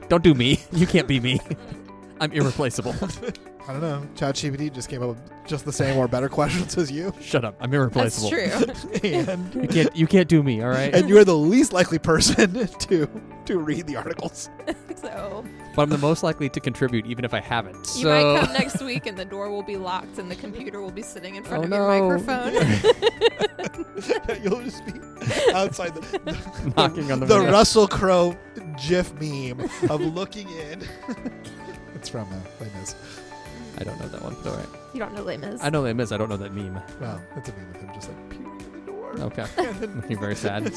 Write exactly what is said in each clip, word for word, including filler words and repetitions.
Don't do me. You can't be me. I'm irreplaceable. I don't know. ChatGPT just came up with just the same or better questions as you. Shut up. I'm irreplaceable. That's true. and You can't. You can't do me. All right. and you're the least likely person to to read the articles. So But I'm the most likely to contribute, even if I haven't. you so might come next week and the door will be locked and the computer will be sitting in front Oh, of no. your microphone. You'll just be outside the, the, knocking on the, the window. Russell Crowe GIF meme of looking in. It's from uh, Les Mis. I don't know that one. But all right. You don't know Les Mis. I know Les Mis. I don't know that meme. Well, it's a meme of him just like peering in the door. Okay. And then, You're very sad.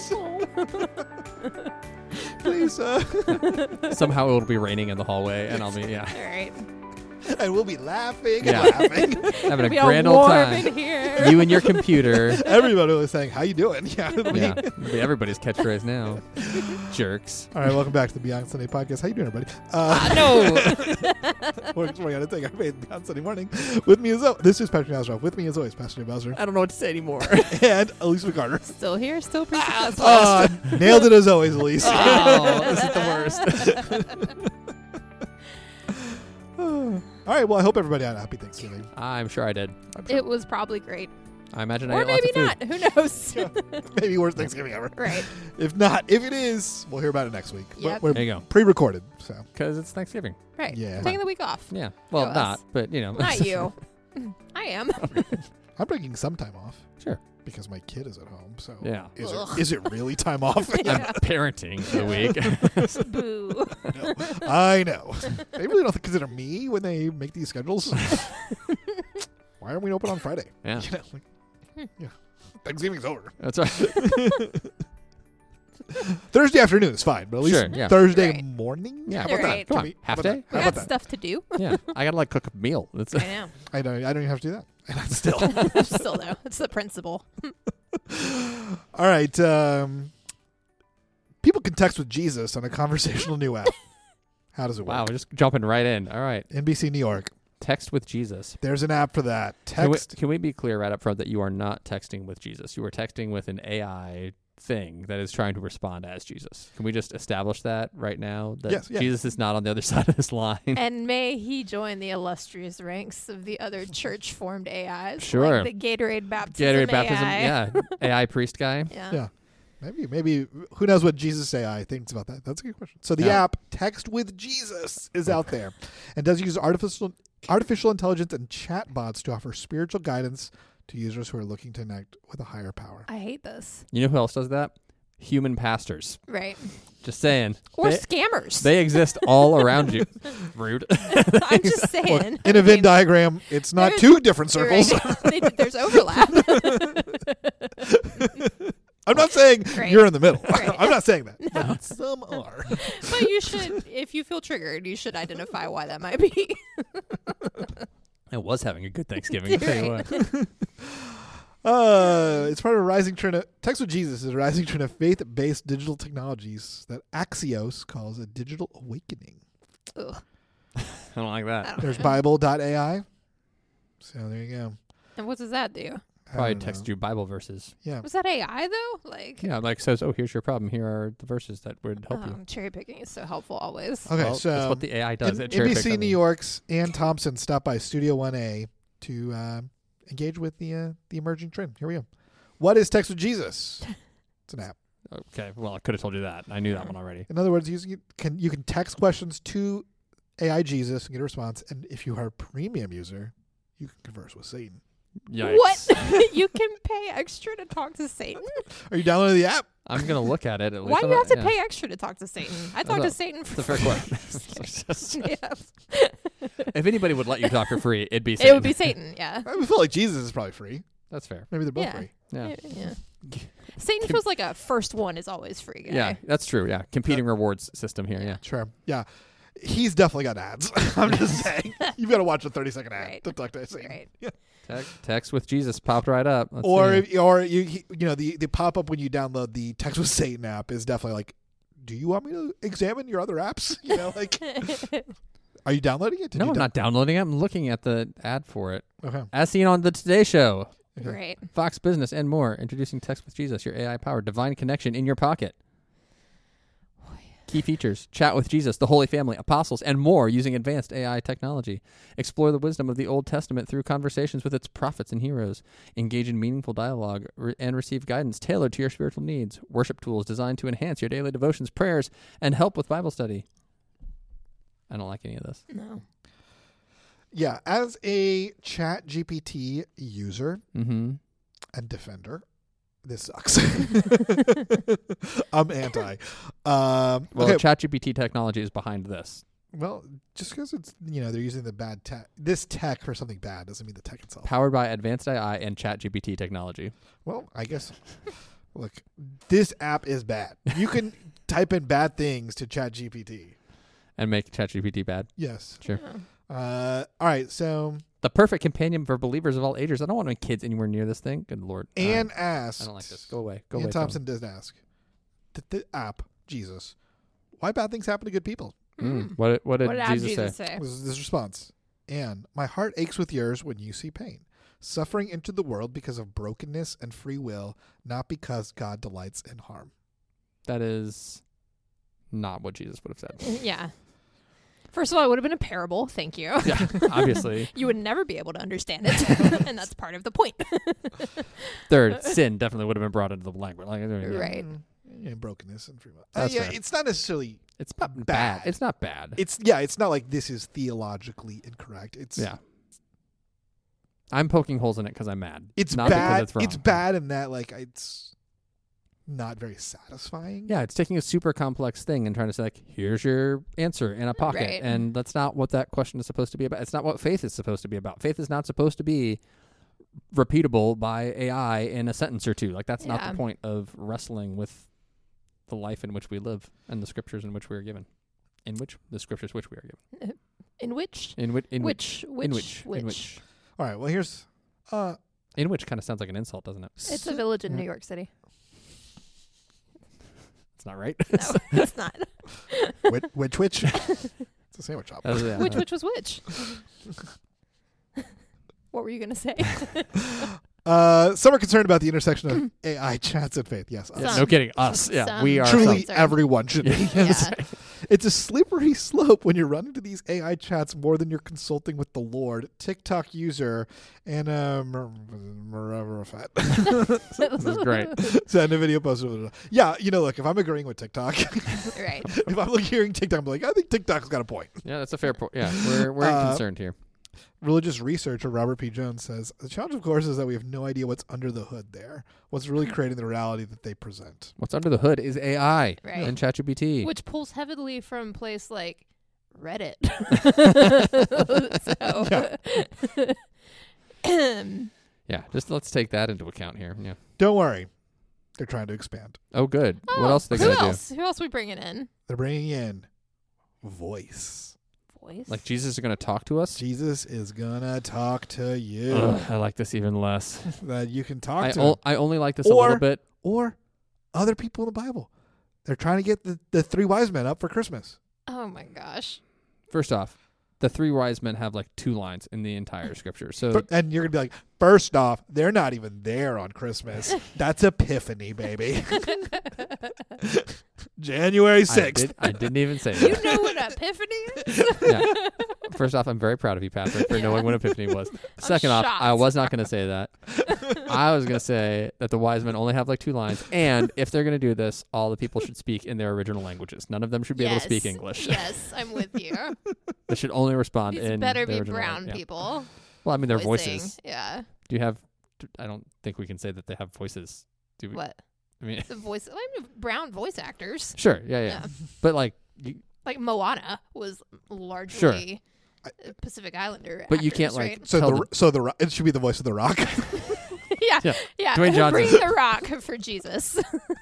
please, uh, Somehow it'll be raining in the hallway, and I'll be yeah All right. and we'll be laughing Yeah. and laughing. having a It'll be all grand old warm time. in here. You and your computer. Everybody was saying, "How you doing?" Yeah. it'll be- Yeah, it'll be everybody's catchphrase now. Jerks. All right, welcome back to the Beyond Sunday podcast. How you doing, everybody? Uh, No. we're, we're going to take our faith Beyond Sunday morning. With me as always, this is Patrick Nasroff. With me as always, Pastor Jay Bowser I don't know what to say anymore. and Elise McCarter. Still here, still pretty successful. Uh, nailed it as always, Elise. Oh, this is the worst. All right, well, I hope everybody had a happy Thanksgiving. I'm sure I did. I'm sure It was probably great. I imagine I Or ate lots maybe of food. not. Who knows? Yeah. Maybe worst Thanksgiving ever. Right. If not, if it is, we'll hear about it next week. Yep. We're, There we're you go. pre-recorded, so Because it's Thanksgiving. Right. Yeah. Taking the week off. Yeah. Well, Go us. not, but you know. Not you. I am. I'm taking some time off Sure. because my kid is at home. So Yeah. is Ugh. it, is it really time off? I'm Yeah. parenting for the week. Boo. No. I know. They really don't consider me when they make these schedules. Why aren't we open on Friday? Yeah. You know, like, yeah. Thanksgiving's over. That's right. Thursday afternoon is fine, but at least Sure, yeah. Thursday Right. morning. Yeah. How about Right. that? Come Can on. we- Half how about day? that? We How got about that? stuff to do. Yeah. I gotta like cook a meal. That's I know. I don't. I don't even have to do that. And I still. Still though, it's the principle. All right. Um, people can text with Jesus on a conversational new app. How does it work? wow. We're just jumping right in. All right. N B C New York. Text with Jesus. There's an app for that. Can we, Text. can we be clear right up front that you are not texting with Jesus? You are texting with an A I thing that is trying to respond as Jesus. Can we just establish that right now? That Yes, yeah. Jesus is not on the other side of this line. And may he join the illustrious ranks of the other church-formed A Is. Sure. Like the Gatorade baptism Gatorade baptism. A I. Yeah. A I priest guy. Yeah. Yeah. Maybe, maybe, who knows what Jesus A I thinks about that? That's a good question. So the Yeah. app Text with Jesus is out there and does use artificial artificial intelligence and chatbots to offer spiritual guidance to users who are looking to connect with a higher power. I hate this. You know who else does that? Human pastors. Right. Just saying. Or They, scammers. they exist all around you. Rude. I'm just saying. In a I Venn mean, diagram, it's not there's- two different you're right. circles. They- There's overlap. I'm not saying Right. you're in the middle. Right. I'm not saying that. But some are. But you should, if you feel triggered, you should identify why that might be. I was having a good Thanksgiving. I'll tell you Right. what. Uh, it's part of a rising trend. Of, Text with Jesus is a rising trend of faith-based digital technologies that Axios calls a digital awakening. Ugh. I don't like I that. don't There's know. Bible dot A I. So there you go. And what does that do? I Probably don't text know. you Bible verses. Yeah. Was that A I though? Like, Yeah, like says, oh, here's your problem. Here are the verses that would help you. um, cherry picking is so helpful always. Okay, Well, so that's what the A I does. N- It cherry N B picks C New everything. York's Ann Thompson stopped by Studio one A to uh, engage with the uh, the emerging trend. Here we go. What is Text with Jesus? It's an app. Okay, well, I could have told you that. I knew that one already. In other words, you you can you can text questions to A I Jesus and get a response. And if you are a premium user, you can converse with Satan. Yikes. What? You can pay extra to talk to Satan? Are you downloading the app? I'm going to look at it at least. Why do I'm you not- have to yeah. pay extra to talk to Satan? I talk That's to Satan It's for a fair question. yeah. If anybody would let you talk for free, it'd be It Satan. would be Satan, yeah. I feel like Jesus is probably free. That's fair. Maybe they're both Yeah. free. Yeah. Yeah. Satan feels like a first one is always free guy. Yeah, that's true. Yeah. Competing rewards system here. Yeah. Sure. Yeah. He's definitely got ads. I'm just saying. You've got to watch a thirty second ad Right. to talk to Satan. Right. Text, text with Jesus popped right up. Let's Or see. if, or you he- you know the the pop up when you download the Text with Satan app is definitely like, do you want me to examine your other apps? You know, like, are you downloading it? Did no, you I'm down- not downloading it. I'm looking at the ad for it. Okay. As seen on the Today Show, Right. Fox Business, and more. Introducing Text with Jesus, your A I-powered divine connection in your pocket. Key features: chat with Jesus, the Holy Family, apostles, and more using advanced A I technology. Explore the wisdom of the Old Testament through conversations with its prophets and heroes. Engage in meaningful dialogue re- and receive guidance tailored to your spiritual needs. Worship tools designed to enhance your daily devotions, prayers, and help with Bible study. I don't like any of this. No. Yeah, as a Chat G P T user Mm-hmm. and defender, this sucks. I'm anti. Um, Well, okay, ChatGPT technology is behind this. well, just because it's, you know, they're using the bad tech, this tech for something bad doesn't mean the tech itself. Powered by advanced A I and ChatGPT technology. Well, I guess, look, this app is bad. You can type in bad things to Chat G P T. And make ChatGPT bad. Yes. Sure. Oh. Uh, all right, so The perfect companion for believers of all ages. I don't want my kids anywhere near this thing. Good Lord. Anne Um, asked. I don't like this. Go away. Go Ann away. from Thompson does ask, the, the app, Jesus, why bad things happen to good people? it. Mm. What, did- what did What did Jesus, Jesus say? say? Was this response? Anne, my heart aches with yours when you see pain. Suffering entered the world because of brokenness and free will, not because God delights in harm. That is not what Jesus would have said. Yeah. First of all, it would have been a parable. Thank you. Yeah, obviously. You would never be able to understand it, and that's part of the point. Third, sin definitely would have been brought into the language. Like, yeah. Right. Mm, yeah, brokenness and free will. Uh, That's yeah, fair. it's not necessarily. It's not bad. Bad. It's not bad. It's yeah. It's not like this is theologically incorrect. It's yeah. I'm poking holes in it because I'm mad. It's not bad. Because it's, wrong. It's bad in that like it's not very satisfying. Yeah, it's taking a super complex thing and trying to say, like, here's your answer in a pocket. Right. And that's not what that question is supposed to be about. It's not what faith is supposed to be about. Faith is not supposed to be repeatable by A I in a sentence or two. Like, that's not Yeah. the point of wrestling with the life in which we live and the scriptures in which we are given. In which? The scriptures which we are given. In which? In which? In which? Which? Which? In which? Which? In which? All right. Well, here's. Uh, In which kind of sounds like an insult, doesn't it? It's a village in New York City. It's not right. No, it's not. which which which. It's a sandwich shop. That's- yeah. Which? Which was which? What were you gonna say? Uh, some are concerned about the intersection of A I chats and faith. Yes, us. Yeah, Some. no kidding. Us. Yeah, Some. we are. Truly, some- everyone should be. Yeah. Yes. Yeah. It's a slippery slope when you're running to these A I chats more than you're consulting with the Lord. TikTok user Anna Maravafat. This is great. Send a video post. Yeah, you know, look, if I'm agreeing with TikTok, Right. if I'm hearing TikTok, I'm like, I think TikTok's got a point. Yeah, that's a fair point. Yeah, we're we're Uh, concerned here. Religious researcher Robert P. Jones says, the challenge, of course, is that we have no idea what's under the hood there. What's really creating the reality that they present. What's under the hood is A I Right. and ChatGPT. Which pulls heavily from a place like Reddit. so, Yeah, just let's take that into account here. Yeah. Don't worry. They're trying to expand. Oh, good. oh, what else are they who gonna else? Who else we bringing in? They're bringing in voice. Voice. do? Like Jesus is going to talk to us? Jesus is gonna talk to you. Ugh, I like this even less. That you can talk I, to, o- I only like this a Or- little bit. or other people in the Bible. They're trying to get the, the three wise men up for Christmas. Oh my gosh. First off, the three wise men have like two lines in the entire scripture. So Fir- And you're gonna be like, first off, they're not even there on Christmas. That's Epiphany, baby. January I, sixth. did, I didn't even say You that. know what Epiphany is? Yeah. First off, I'm very proud of you, Patrick, for Yeah. knowing what Epiphany was. Second off, shocked. I was not going to say that. I was going to say that the wise men only have like two lines, and if they're going to do this, all the people should speak in their original languages. None of them should be able to speak Yes. English. Yes, I'm with you. They should only respond These in better their be original brown language. Yeah. people. Well, I mean, their voicing. voices. Yeah. Do you have? I don't think we can say that they have voices. Do we? What? I mean, The voice. I mean, brown voice actors. sure, yeah, yeah, Yeah. but like, you, Like Moana was largely a Pacific Islander. but you can't actors, like. right? So tell the, the- so the Ro- it should be the voice of the Rock. yeah, Yeah. yeah. Dwayne Johnson. Bring the Rock for Jesus.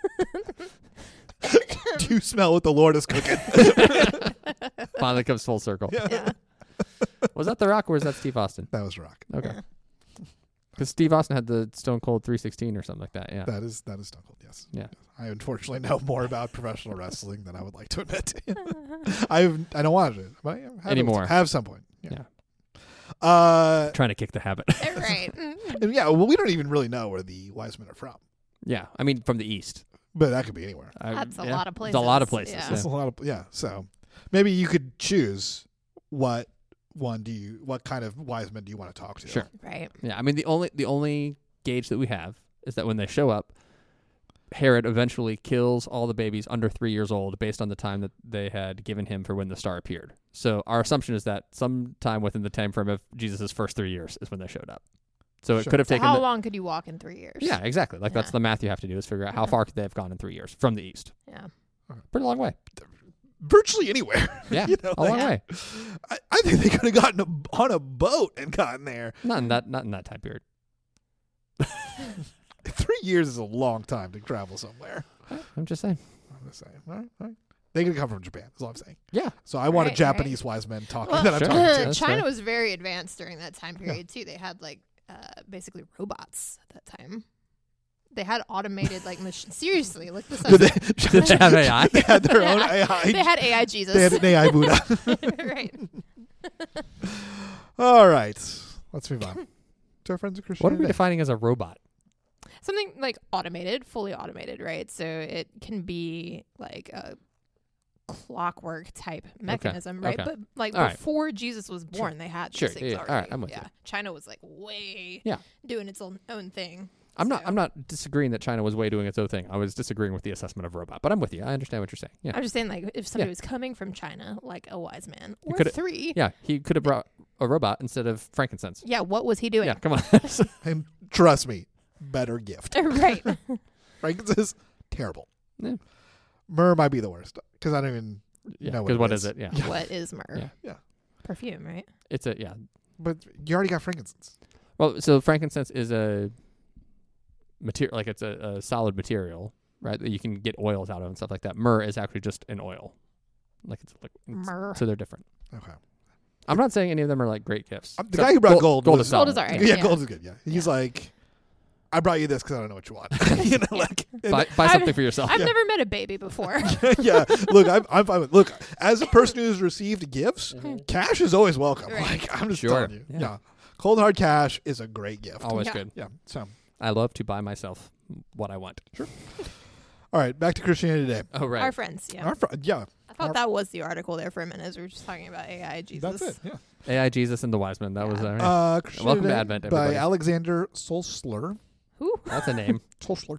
Do you smell what the Lord is cooking? finally comes full circle. yeah. Was that The Rock or was that Steve Austin? That was Rock. Okay. Yeah. Because Steve Austin had the Stone Cold three sixteen or something like that. Yeah. That is that is Stone Cold. Yes. Yeah. I unfortunately know more about professional wrestling than I would like to admit. I've I don't watch it, but I have Anymore. It, have some point. Yeah. Yeah. Uh, Trying to kick the habit. right. and yeah. Well, we don't even really know where the wise men are from. Yeah. I mean, from the East. But that could be anywhere. I- That's a yeah. lot of It's a lot of places, places. yeah. That's a lot of yeah. So maybe you could choose what one do you what kind of wise men do you want to talk to? Sure. Right. Yeah, I mean the only the only gauge that we have is that when they show up, Herod eventually kills all the babies under three years old based on the time that they had given him for when the star appeared. So our assumption is that sometime within the time frame of Jesus' first three years is when they showed up. So it Sure. could have So taken. how the- long could you walk in three years? Yeah, exactly. Like that's Yeah. the math you have to do is figure out how Yeah. far could they have gone in three years from the east. Yeah. Pretty long way. Virtually anywhere. Yeah, You know, a long Yeah. way. I, I think they could have gotten a, on a boat and gotten there. Not in that. Not in that time period. Three years is a long time to travel somewhere. I'm just saying. I'm just saying. All right, all right. They could come from Japan. That's all I'm saying. Yeah. So I want Right, a Japanese wise men talking Well, that I'm Sure. talking to. That's China fair. was very advanced during that time period too. They had like uh, basically robots at that time. They had automated like machines. Seriously, look this up. Did they, Did they have A I? they had their own Yeah. A I. They had A I Jesus. They had an A I Buddha. Right. All right. Let's move on to our friends of What are Christianity. we defining as a robot? Something like automated, fully automated, right? So it can be like a clockwork type mechanism, right? okay. But like All right. before Jesus was born, they had these Sure, things yeah, yeah. already. All right, I'm with yeah. you. China was like way Yeah. doing its own, own thing. I'm not. So- I'm not disagreeing that China was way doing its own thing. I was disagreeing with the assessment of robot. But I'm with you. I understand what you're saying. Yeah. I'm just saying, like, if somebody Yeah. was coming from China, like a wise man, or coulda- three, Yeah. He could have brought a robot instead of frankincense. yeah, what was he doing? Yeah. Come on. And trust me, better gift. right. Frankincense, terrible. Yeah. Myrrh might be the worst because I don't even Yeah. know Because what, what it is it? Yeah. What is myrrh? Yeah. Yeah. Perfume, right? It's a yeah. But you already got frankincense. Well, so frankincense is a material, like it's a, a solid material, right? That you can get oils out of and stuff like that. Myrrh is actually just an oil, like it's like it's- Myrrh. so they're different. Okay. I'm not saying any of them are like great gifts. Um, the So guy who brought gold gold was- is Gold solid. is all right. Yeah, Yeah. gold is good. Yeah. He's like, I brought you this because I don't know what you want. you know, like, and- Buy, buy I've- something for yourself. I've never met a baby before. yeah. Look, I'm, I'm fine with. Look, as a person who's received gifts, cash is always welcome. Right. Like, I'm just Sure. telling you. Yeah. Yeah. Cold hard cash is a great gift. Always Yeah. good. Yeah. So, I love to buy myself what I want. Sure. all right, back to Christianity today. Oh right. Our friends, yeah. Our fr- yeah. I thought our- that was the article there for a minute as we were just talking about A I Jesus. That's it. Yeah. A I Jesus and the Wise Men. That was Yeah. uh, Uh, Christianity Welcome to Today Advent, by everybody. Alexander Solsler. Who? that's a name. Solsler.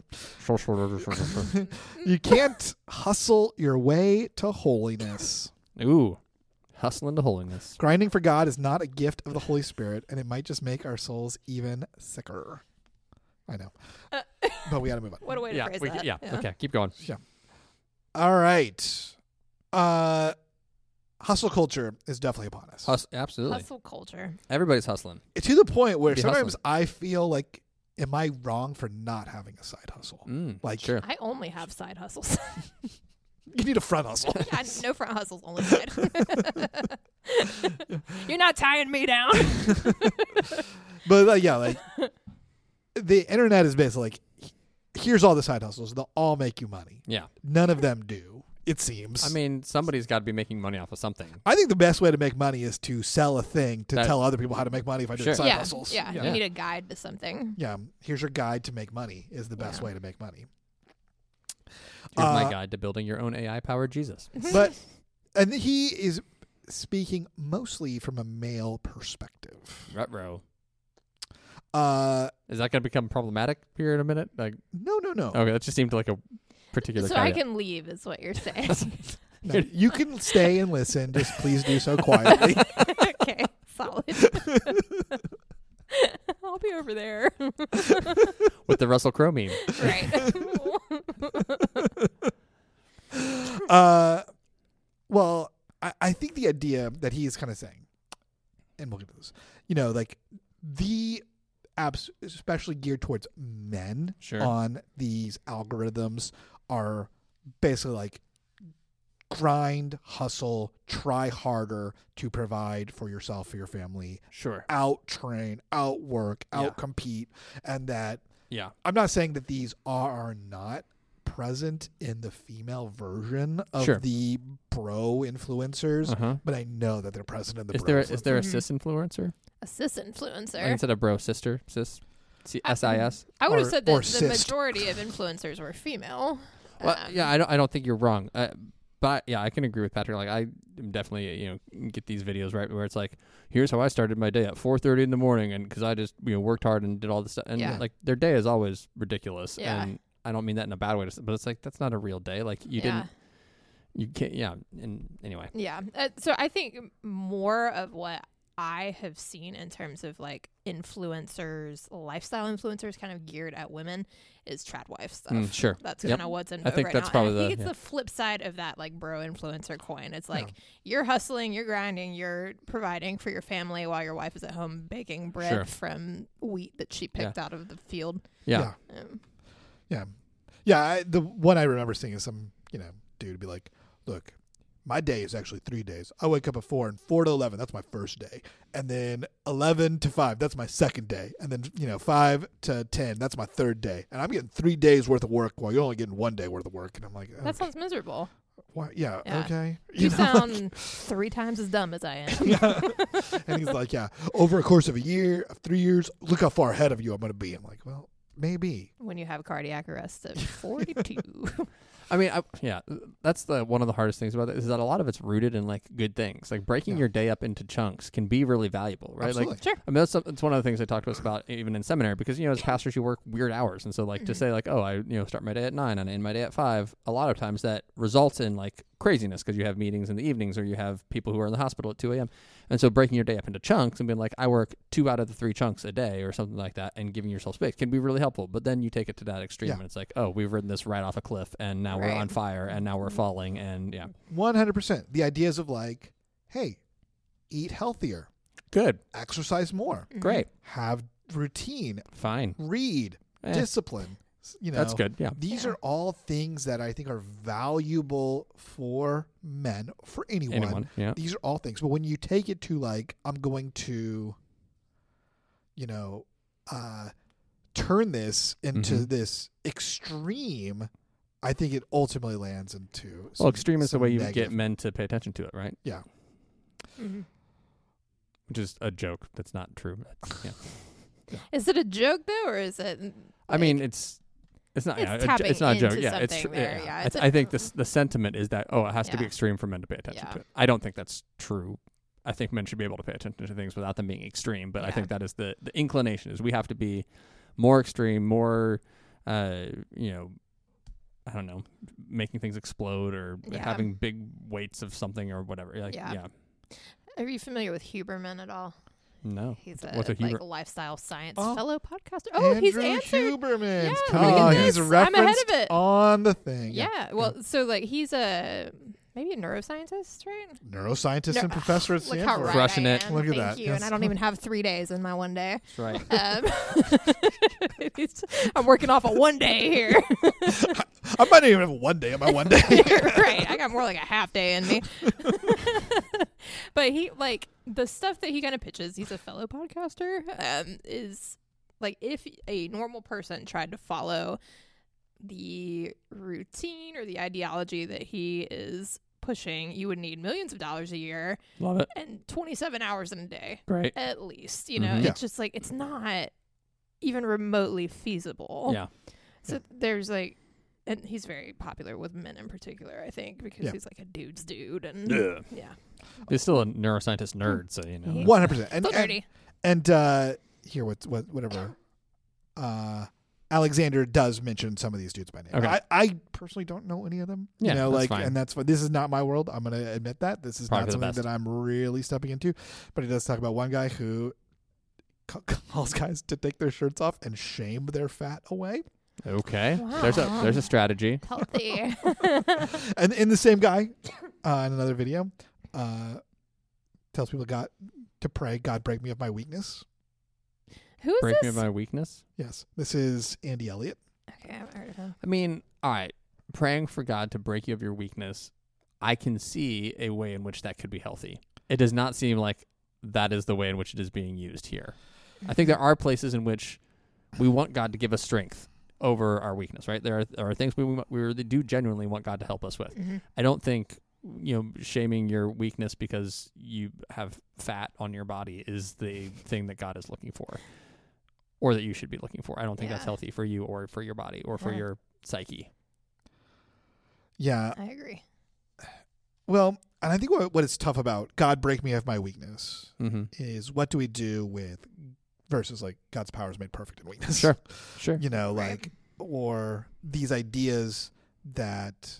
You can't hustle your way to holiness. Ooh, hustling to holiness. Grinding for God is not a gift of the Holy Spirit, and it might just make our souls even sicker. I know. Uh, But we got to move on. What a way to Yeah, phrase we, that. yeah. Okay, keep going. All right. Uh, hustle culture is definitely upon us. Hus- absolutely. Hustle culture. Everybody's hustling. To the point where Be sometimes hustling. I feel like, am I wrong for not having a side hustle? Mm, Like- sure. I only have side hustles. You need a front hustle. Yeah, no front hustles, only side. You're not tying me down. But uh, yeah, like the internet is basically like, here's all the side hustles. They'll all make you money. Yeah. None of them do, it seems. I mean, somebody's got to be making money off of something. I think the best way to make money is to sell a thing to That- tell other people how to make money by doing Sure. side yeah, hustles. yeah, yeah. You need a guide to something. Yeah, here's your guide to make money is the best Yeah. way to make money. Here's my Uh, guide to building your own A I-powered Jesus. But and he is speaking mostly from a male perspective. Ruh-roh. Uh, Is that going to become problematic here in a minute? Like, no, no, no. okay, that just seemed like a particular So I caveat. can leave, is what you're saying. No, you can stay and listen. Just please do so quietly. Okay, solid. I'll be over there. With the Russell Crowe meme. Right. uh, well, I, I think the idea that he's kind of saying, and we'll get to this, you know, like the apps, especially geared towards men Sure. on these algorithms, are basically like grind, hustle, try harder to provide for yourself, for your family, Sure. out train, outwork, Yeah. out compete, and that Yeah. I'm not saying that these are not present in the female version of Sure. the bro influencers, Uh-huh. but I know that they're present in the Is bro there a, is there a Mhm. cis influencer? Assist Like influencer. instead of bro, sister, cis, C- I- S I S? I would have or- said or that the cyst. majority of influencers were female. Well, Um, yeah, I don't. I don't think you're wrong. Uh, but yeah, I can agree with Patrick. Like, I am definitely, you know, get these videos right where it's like, here's how I started my day at four thirty in the morning, and because I just, you know, worked hard and did all this stuff, and Yeah. like their day is always ridiculous. Yeah. And I don't mean that in a bad way, to s- but it's like that's not a real day. Like you yeah. didn't, you can't. Yeah. And anyway, Yeah. Uh, so I think more of what I have seen in terms of like influencers, lifestyle influencers kind of geared at women is trad wife stuff. Mm, sure. That's Yep. kind of what's in I vogue think right that's now. probably and I think the- it's yeah. the flip side of that like bro influencer coin. It's like Yeah. you're hustling, you're grinding, you're providing for your family while your wife is at home baking bread Sure. from wheat that she picked out of the field. yeah. Um, Yeah. Yeah. I, the one I remember seeing is some, you know, dude be like, look, my day is actually three days. I wake up at four, and four to eleven, that's my first day. And then eleven to five, that's my second day. And then, you know, five to ten, that's my third day. And I'm getting three days worth of work while you're only getting one day worth of work. And I'm like, that okay. sounds miserable. Why? Yeah, Yeah. okay. You, know, sound three times as dumb as I am. yeah. And he's like, yeah, over a course of a year, of three years, look how far ahead of you I'm going to be. I'm like, well, maybe. When you have cardiac arrest at forty-two. I mean, I, yeah, that's the one of the hardest things about it is that a lot of it's rooted in like good things. Like breaking Yeah. your day up into chunks can be really valuable, right? Absolutely. Like, Sure. I mean, that's, some- that's one of the things they talk to us about even in seminary because you know as pastors you work weird hours, and so like to Mhm. say like, oh, I you know start my day at nine and I end my day at five. A lot of times that results in like craziness because you have meetings in the evenings or you have people who are in the hospital at two a.m. And so breaking your day up into chunks and being like, I work two out of the three chunks a day or something like that, and giving yourself space can be really helpful. But then you take it to that extreme, Yeah. and it's like, oh, we've ridden this right off a cliff, and now we're Right. on fire, and now we're falling, and yeah, one hundred percent. The ideas of like, hey, eat healthier, good, exercise more, Mhm. great, have routine, fine, read, Eh, discipline. s- You know, that's good, yeah, These Yeah. are all things that I think are valuable for men, for anyone. anyone, yeah, These are all things. But when you take it to like, I'm going to, you know, uh, turn this into Mhm. this extreme, I think it ultimately lands into. well, some- extreme is the some way you negative. get men to pay attention to it, right? Mhm. Which is a joke. That's not true. That's, yeah. Is it a joke though, or is it? I mean, like- it's it's not It's yeah, a j- tapping it's not a joke. into Yeah, it's something tr- there, yeah. yeah, I, it's th- a- I think this the sentiment is that oh, it has to be Yeah. extreme for men to pay attention Yeah. to it. I don't think that's true. I think men should be able to pay attention to things without them being extreme. But I Yeah. think that is the the inclination is we have to be more extreme, more uh, you know. I don't know, making things explode or Yeah. having big weights of something or whatever. Like, Yeah. yeah. Are you familiar with Huberman at all? No. He's a, What's a like Huber- lifestyle science Oh, fellow podcaster. Oh, he's Andrew answered. Huberman. Yeah, look oh, at he's this. I'm referenced ahead of it. on the thing. Yeah. Well, so like he's a maybe a neuroscientist, right? Neuroscientist No- and professor at Look how Stanford. right Crushing I it. am. Look at Thank that. you. Yes. And I don't even have three days in my one day. That's right. Um, I'm working off a one day here. I might not even have one day on my one day. right. I got more like a half day in me. But he like the stuff that he kind of pitches, he's a fellow podcaster, um, is like if a normal person tried to follow the routine or the ideology that he is pushing, you would need millions of dollars a year Love it. and twenty-seven hours in a day Great. at least. You know, Mhm. Yeah. it's just like it's not even remotely feasible. Yeah. So there's like, and he's very popular with men in particular, I think, because Yeah. he's like a dude's dude, and Yeah. yeah, He's still a neuroscientist nerd, so you know. He- One hundred percent. And still and, nerdy. and uh, here, what what whatever. Uh, Alexander does mention some of these dudes by name. Okay. I, I personally don't know any of them. Yeah, you know, that's like, fine. and that's fine. This is not my world. I'm going to admit that this is Probably not for the something best. that I'm really stepping into. But he does talk about one guy who ca- calls guys to take their shirts off and shame their fat away. Okay. There's a Wow. there's a strategy. Healthy. And in the same guy, uh, in another video, uh, tells people God to pray, God break me of my weakness. Who is Break me this? of my weakness. Yes, this is Andy Elliott. Okay, I haven't heard of him. I mean, all right. Praying for God to break you of your weakness, I can see a way in which that could be healthy. It does not seem like that is the way in which it is being used here. I think there are places in which we want God to give us strength over our weakness, right? There are, there are things we we really do genuinely want God to help us with. Mhm. I don't think, you know, shaming your weakness because you have fat on your body is the thing that God is looking for or that you should be looking for. I don't think that's Yeah. healthy for you or for your body or for Yeah. your psyche. Yeah. I agree. Well, and I think what, what is tough about God break me of my weakness Mm-hmm. is what do we do with verses like God's power is made perfect in weakness. Sure. Sure. You know, Right. like, or these ideas that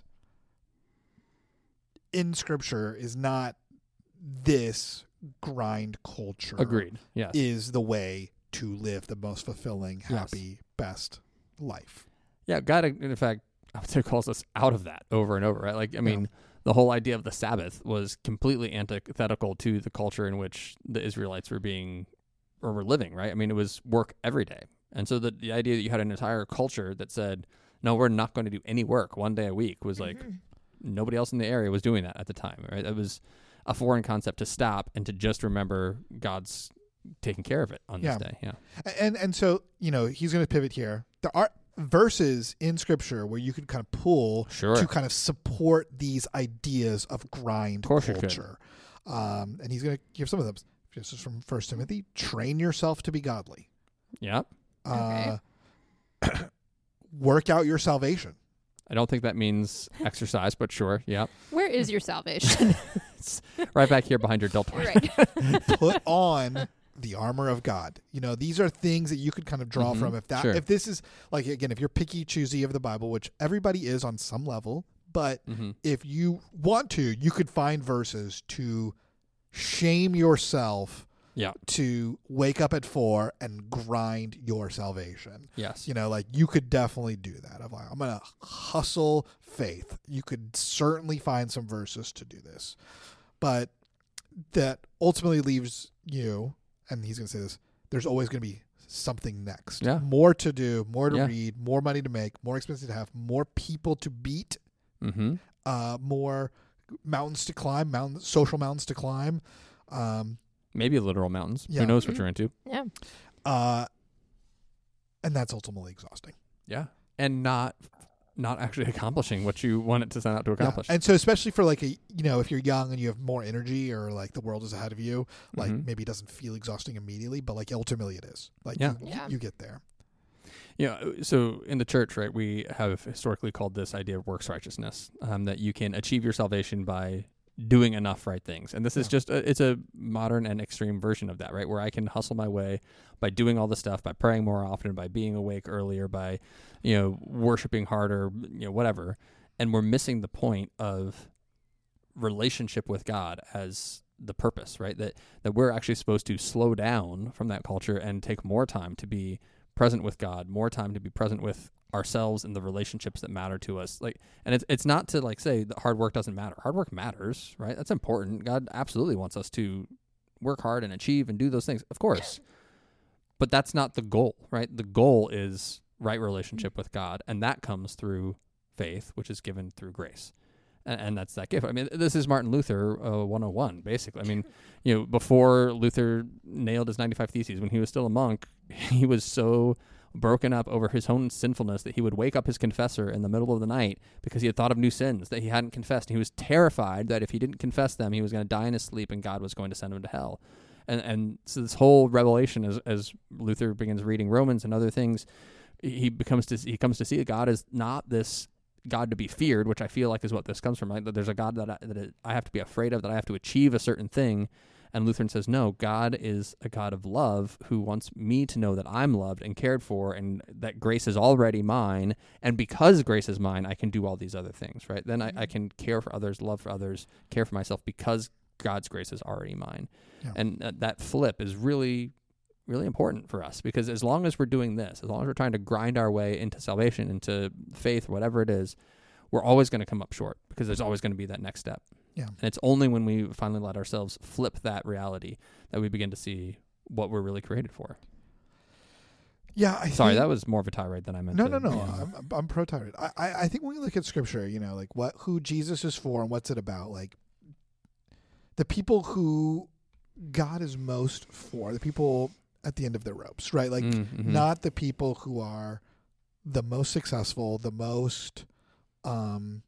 in Scripture is not this grind culture. Agreed. Yes. Is the way to live the most fulfilling, Yes. happy, best life. Yeah. God, in fact, I would say calls us out of that over and over, right? Like, I mean, the whole idea of the Sabbath was completely antithetical to the culture in which the Israelites were being or were living, right? I mean, it was work every day. And so the, the idea that you had an entire culture that said, no, we're not going to do any work one day a week was like Mhm. nobody else in the area was doing that at the time, right? It was a foreign concept to stop and to just remember God's taking care of it on this Yeah. day. Yeah. And and so, you know, he's going to pivot here. There are verses in Scripture where you can kind of pull Sure. to kind of support these ideas of grind Of course you could. culture. Um, and he's going to give some of them. This is from First Timothy. Train yourself to be godly. Yeah. Uh, work out your salvation. I don't think that means exercise, but sure. Yeah. Where is your salvation? It's right back here behind your deltoid. Right. Put on the armor of God. You know, these are things that you could kind of draw Mhm. from. If that, Sure. if this is like, again, if you're picky, choosy of the Bible, which everybody is on some level, but Mm-hmm. if you want to, you could find verses to shame yourself Yeah. to wake up at four and grind your salvation. Yes. You know, like you could definitely do that. I'm like, I'm going to hustle faith. You could certainly find some verses to do this. But that ultimately leaves you, and he's going to say this, there's always going to be something next. Yeah. More to do, more to Yeah. read, more money to make, more expensive to have, more people to beat, Mm-hmm. uh, more mountains to climb, mountain, social mountains to climb. Um, Maybe literal mountains. Yeah. Who knows what Mhm. you're into? Yeah. uh, and that's ultimately exhausting. Yeah. And not not actually accomplishing what you want it to set out to Yeah. accomplish. And so especially for like a, you know, if you're young and you have more energy or like the world is ahead of you, like Mhm. maybe it doesn't feel exhausting immediately, but like ultimately it is. Like Yeah. you, Yeah. you get there. Yeah, so in the church, right, we have historically called this idea of works righteousness, um, that you can achieve your salvation by doing enough right things. And this is Yeah. just, a, it's a modern and extreme version of that, right, where I can hustle my way by doing all the stuff, by praying more often, by being awake earlier, by, you know, worshiping harder, you know, whatever. And we're missing the point of relationship with God as the purpose, right, that, that we're actually supposed to slow down from that culture and take more time to be present with God, more time to be present with ourselves and the relationships that matter to us. Like, and it's it's not to like say that hard work doesn't matter. Hard work matters, right? That's important. God absolutely wants us to work hard and achieve and do those things, of course. But that's not the goal, right? The goal is right relationship with God, and that comes through faith, which is given through grace. And, and that's that gift. I mean, this is Martin Luther uh, one oh one, basically. I mean, you know, before Luther nailed his ninety-five Theses, when he was still a monk, he was so broken up over his own sinfulness that he would wake up his confessor in the middle of the night because he had thought of new sins that he hadn't confessed. He was terrified that if he didn't confess them, he was going to die in his sleep and God was going to send him to hell. And and so this whole revelation, as as Luther begins reading Romans and other things, he becomes to he comes to see that God is not this God to be feared, which I feel like is what this comes from. Right? That there's a God that I, that I have to be afraid of, that I have to achieve a certain thing. And Lutheran says, no, God is a God of love who wants me to know that I'm loved and cared for and that grace is already mine. And because grace is mine, I can do all these other things, right? Then I, I can care for others, love for others, care for myself because God's grace is already mine. Yeah. And uh, that flip is really, really important for us because as long as we're doing this, as long as we're trying to grind our way into salvation, into faith, whatever it is, we're always going to come up short because there's always going to be that next step. Yeah. And it's only when we finally let ourselves flip that reality that we begin to see what we're really created for. Yeah. I Sorry, think, that was more of a tirade than I meant. No, to, no, no. yeah. I'm, I'm, I'm pro tyrant. I, I, I think when we look at Scripture, you know, like what who Jesus is for and what's it about, like the people who God is most for, the people at the end of their ropes, right? Like Mm, mhm. not the people who are the most successful, the most um,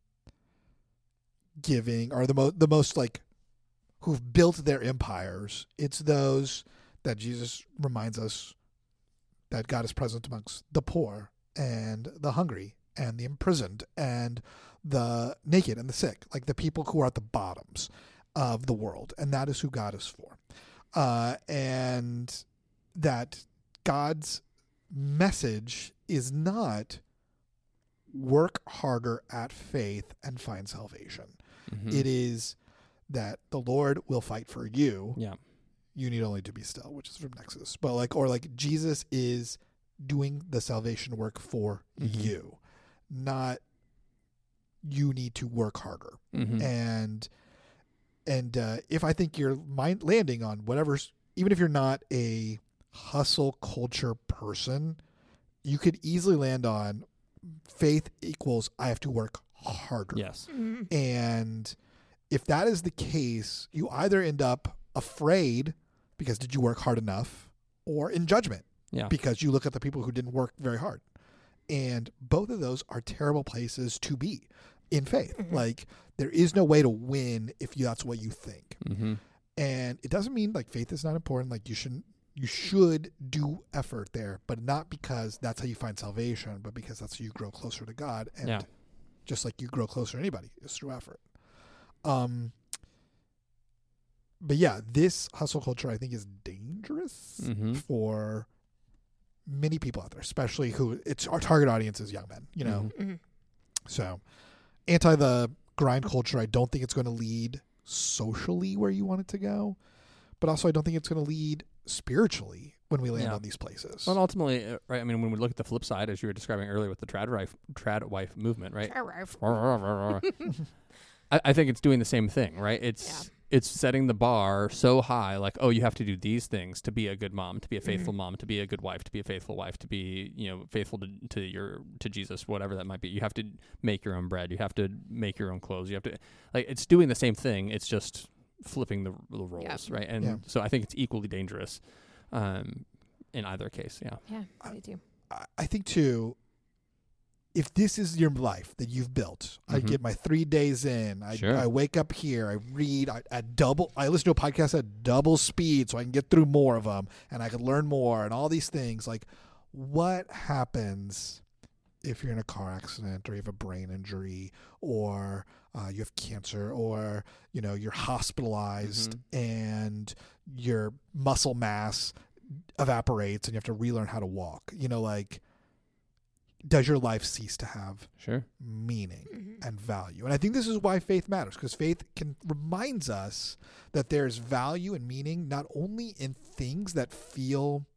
giving, or the most the most like who've built their empires. It's those that Jesus reminds us that God is present amongst the poor and the hungry and the imprisoned and the naked and the sick, like the people who are at the bottoms of the world. And that is who God is for. Uh, and that God's message is not work harder at faith and find salvation. Mm-hmm. It is that the Lord will fight for you. Yeah. You need only to be still, which is from Exodus. But like, or like Jesus is doing the salvation work for Mhm. you, not you need to work harder. Mm-hmm. And, and, uh, if I think you're mind landing on whatever's, even if you're not a hustle culture person, you could easily land on faith equals I have to work harder. Yes. Mhm. And if that is the case, you either end up afraid because did you work hard enough, or in judgment Yeah. because you look at the people who didn't work very hard. And both of those are terrible places to be in faith. Mhm. Like there is no way to win if you, that's what you think. Mm-hmm. And it doesn't mean like faith is not important. Like you shouldn't, you should do effort there, but not because that's how you find salvation, but because that's how you grow closer to God. And Yeah. just like you grow closer to anybody is through effort. Um, but yeah, this hustle culture I think is dangerous Mm-hmm. for many people out there, especially who it's our target audience is young men, you know? Mhm. Mhm. So anti the grind culture, I don't think it's going to lead socially where you want it to go, but also I don't think it's going to lead spiritually when we land Yeah. on these places. Well, ultimately, uh, right? I mean, when we look at the flip side, as you were describing earlier with the trad wife, trad wife movement, right? I, I think it's doing the same thing, right? It's it's setting the bar so high, like, oh, you have to do these things to be a good mom, to be a faithful Mhm. mom, to be a good wife, to be a faithful wife, to be, you know, faithful to, to your to Jesus, whatever that might be. You have to make your own bread. You have to make your own clothes. You have to, like, it's doing the same thing. It's just flipping the, the roles, Yeah. right? And Yeah. so I think it's equally dangerous um, in either case. Yeah. Yeah, me too. I- I think too, if this is your life that you've built, I Mhm. get my three days in. I, Sure. I wake up here. I read I, at double. I listen to a podcast at double speed so I can get through more of them and I can learn more and all these things. Like, what happens if you're in a car accident or you have a brain injury or uh, you have cancer or you know you're hospitalized and your muscle mass evaporates and you have to relearn how to walk? You know, like, does your life cease to have Sure. meaning Mhm. and value? And I think this is why faith matters, because faith can reminds us that there's value and meaning not only in things that feel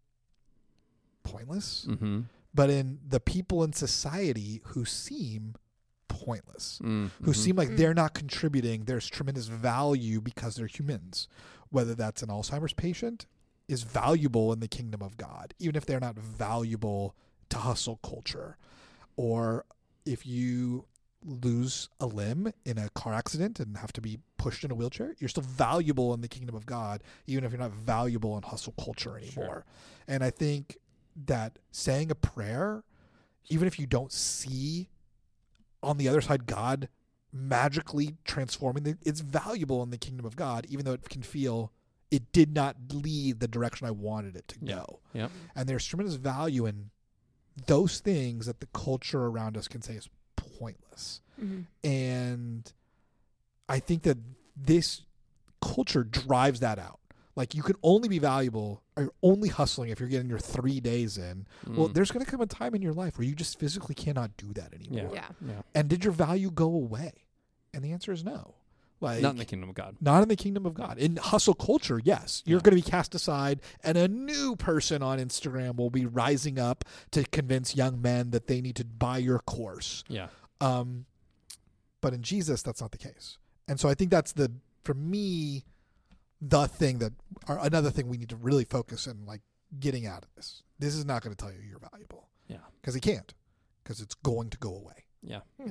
pointless, Mm-hmm. but in the people in society who seem pointless, Mm-hmm. who seem like Mm. they're not contributing. There's tremendous value because they're humans. Whether that's an Alzheimer's patient is valuable in the kingdom of God, even if they're not valuable to hustle culture. Or if you lose a limb in a car accident and have to be pushed in a wheelchair, you're still valuable in the kingdom of God, even if you're not valuable in hustle culture anymore. Sure. And I think that saying a prayer, even if you don't see on the other side God magically transforming, the, it's valuable in the kingdom of God, even though it can feel it did not lead the direction I wanted it to Yeah. go. Yep. And there's tremendous value in those things that the culture around us can say is pointless. Mhm. And I think that this culture drives that out. Like, you can only be valuable or you're only hustling if you're getting your three days in. Well, Mm. there's going to come a time in your life where you just physically cannot do that anymore. Yeah. Yeah. And did your value go away? And the answer is no. Like, Not in the kingdom of God. not in the kingdom of God. In hustle culture, yes, you're Yeah. going to be cast aside, and a new person on Instagram will be rising up to convince young men that they need to buy your course. Yeah. Um, but in Jesus, that's not the case. And so I think that's the, for me, the thing that, or another thing we need to really focus on, like, getting out of this. This is not going to tell you you're valuable. Yeah. Because it can't. Because it's going to go away. Yeah. Hmm.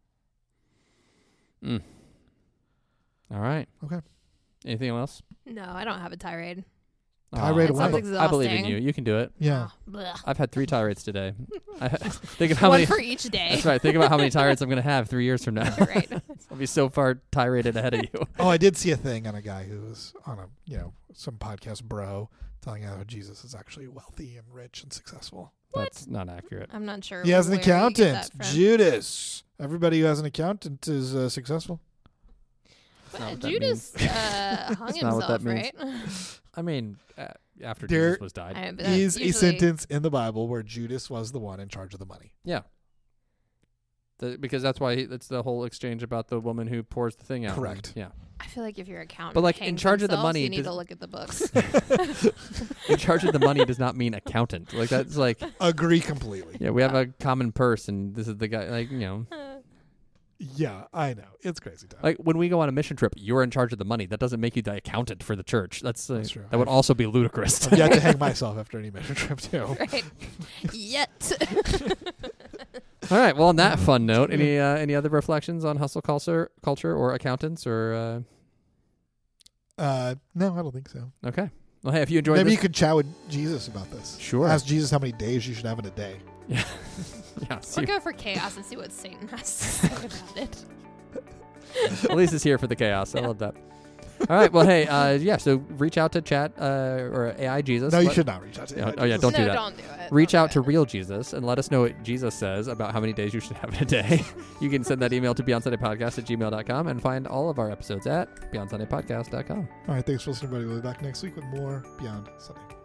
Mm. All right. Okay. Anything else? No, I don't have a tirade. Tirade Aw, away. I, Sounds be- I believe in exhausting. you. You can do it. Yeah. Oh, blech. I've had three tirades today. I, think of how One many. for each day. That's right. Think about how many tirades I'm going to have three years from now. Right. I'll be so far tiraded ahead of you. Oh, I did see a thing on a guy who was on a, you know, some podcast bro telling how Jesus is actually wealthy and rich and successful. That's not accurate. I'm not sure. He has an where you get accountant, that from. Judas. Everybody who has an accountant is uh, successful. That's not Uh, what that Judas means. uh, hung That's not what that himself, means. right? I mean, uh, after There Jesus was died. I know, but that's Is a usually- sentence in the Bible where Judas was the one in charge of the money. Yeah. The, because that's why he, it's the whole exchange about the woman who pours the thing out. Correct. Yeah. I feel like if your accountant, But, like, in hangs charge of the themselves, money, you need does- to look at the books. In charge of the money does not mean accountant. Like that's like, Agree completely. yeah, we have a common purse, and this is the guy. Like you know, Yeah, I know. It's crazy time. like when we go on a mission trip, you're in charge of the money. That doesn't make you the accountant for the church. That's, uh, That's true. that would I've- also be ludicrous. I've yet to hang myself after any mission trip too. Right. Yet. All right. Well, on that fun note, any uh, any other reflections on hustle culture, culture, or accountants, or Uh, no, I don't think so. uh, okay. Well, hey, if you enjoyed Maybe this, you could chat with Jesus about this. Sure. Ask Jesus how many days you should have in a day. yeah, Or see, go for chaos and see what Satan has to say about it. Elise is here for the chaos. I Yeah. love that. All right. Well, hey, uh, yeah. So reach out to chat uh, or A I Jesus. No, you Let- should not reach out to Yeah, him. oh, yeah, don't no, do that. don't do it. Reach Don't out do to it. real Jesus and let us know what Jesus says about how many days you should have in a day. You can send that email to beyond sunday podcast at gmail dot com and find all of our episodes at beyond sunday podcast dot com. All right, thanks for listening, everybody. We'll be back next week with more Beyond Sunday.